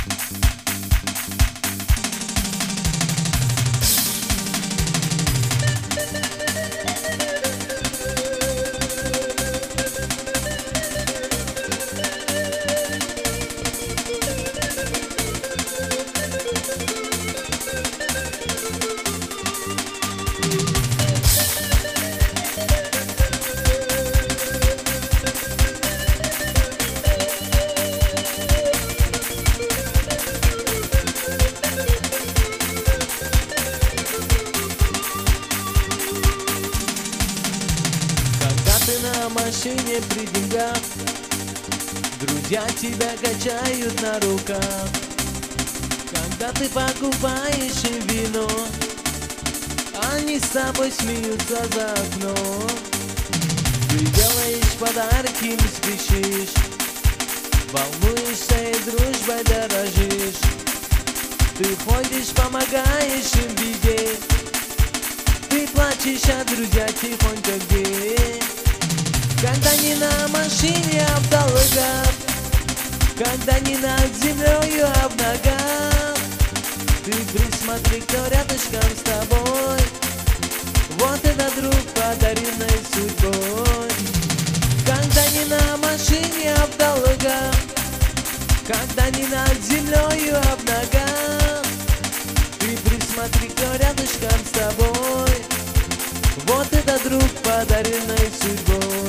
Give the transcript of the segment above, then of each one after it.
На машине при деньгах друзья тебя качают на руках. Когда ты покупаешь им вино, они с тобой смеются за окном. Ты делаешь подарки, им спешишь, волнуешься и дружбой дорожишь. Ты ходишь, помогаешь им в беде, ты плачешь, а друзья тихонько где? Когда не на машине, а в долгах, когда не над землею, а в ногах, ты присмотри, кто рядышком с тобой. Вот это друг, подаренный судьбой. Когда не на машине, а в долгах, когда не над землею, а в ногах, ты присмотри, кто рядышком с тобой. Вот это друг, подаренный судьбой.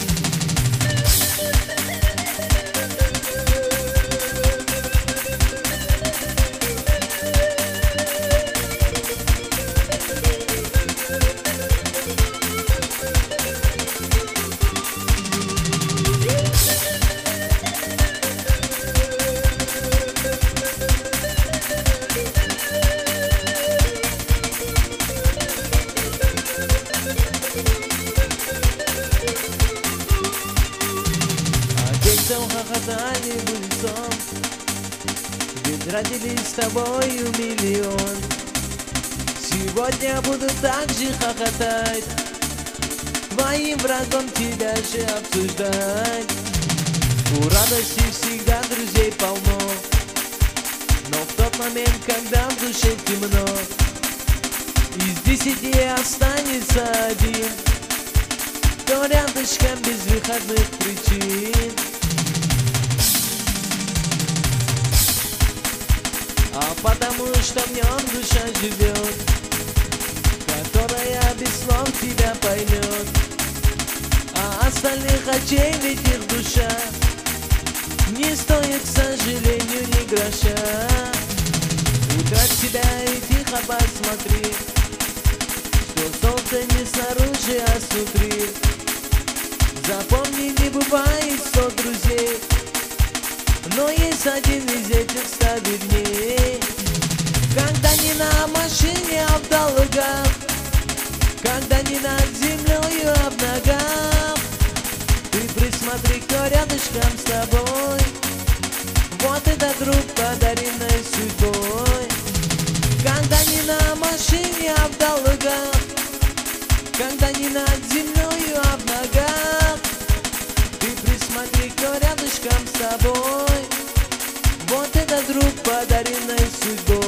Хохотали в унисон, ведь родились с тобою миллион. Сегодня буду так же хохотать, твоим врагом тебя же обсуждать. У радости всегда друзей полно, но в тот момент, когда в душе темно, из 10 останется один, кто рядышком без выходных причин. А потому что в нем душа живет, которая без слов тебя поймет. А остальных очей ведь их душа не стоит, к сожалению, ни гроша. Утрать себя и тихо посмотри, что солнце не снаружи, а снутри. Запомни, не бывает 100 друзей, но есть один из этих 100 верней. Когда не на машине, а в долгах, когда не над землею, а в ногах, ты присмотри, кто рядышком с тобой. Вот это друг, подаренный судьбой. Когда не на машине, а в долгах, когда не над землею, а в ногах, ты присмотри, кто рядышком с тобой. Вот это друг, подаренный судьбой.